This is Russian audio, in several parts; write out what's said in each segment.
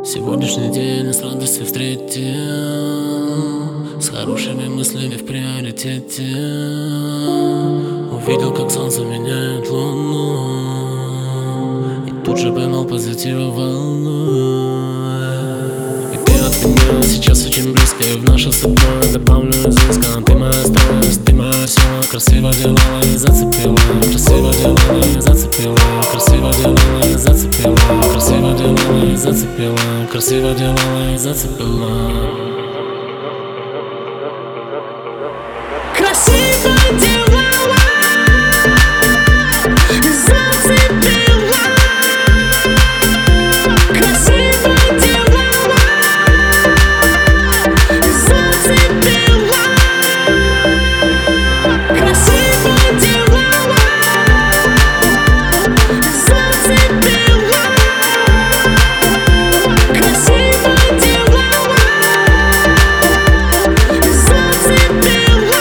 Сегодняшний день с радостью встретил, с хорошими мыслями в приоритете. Увидел, как солнце меняет луну, и тут же поймал позитива волну. И ты от меня сейчас очень близко, и в наше с тобой добавлю изыска. Ты моя страсть, ты моя сила, красиво делала и зацепила. Красиво делала и зацепила, красиво делала и зацепила. Красиво делала и зацепила, красиво делала и зацепила. Красиво делала и зацепила. Красиво делала и зацепила. Красиво делала и зацепила. Красиво делала и зацепила.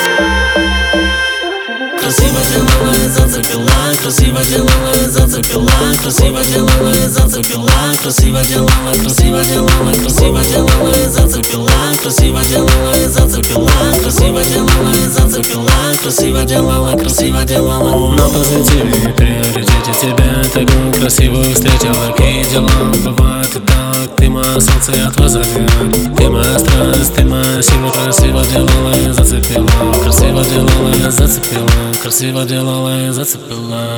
Красиво делала и зацепила, красиво делала и зацепила, красиво делала и зацепила, красиво делала, красиво делала, красиво делала и зацепила, красиво делала и зацепила, красиво делала и зацепила, красиво делала, красиво делала. На позитиве и приоритете тебя такую красивую встретила. Какие дела бывают и так, ты мое солнце, я твой зодиак. Ты моя страсть, ты моя сила, красиво делала и зацепила, красиво делала и зацепила, красиво делала и зацепила.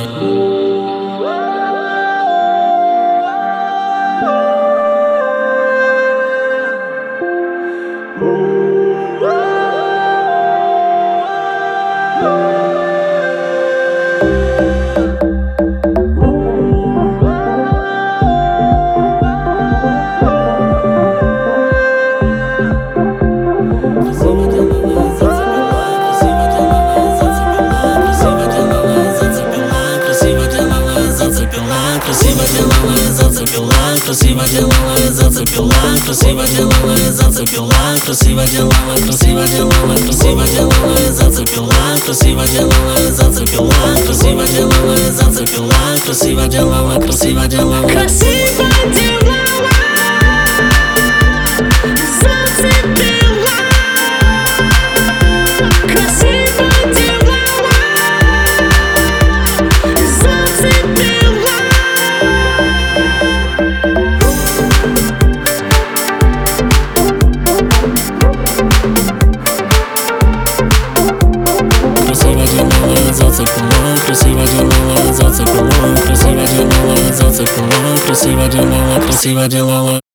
Красиво делала и зацепила, красиво делала и зацепила, красиво делала и зацепила, красиво делала, красиво делала, красиво делала и зацепила, красиво делала и зацепила, красиво делала и зацепила, красиво делала, красиво делала, красиво делала и зацепила. Красиво делала и зацепила. красиво делала и зацепила, красиво делала и зацепила, красиво делала и зацепила, красиво делала, красиво делала.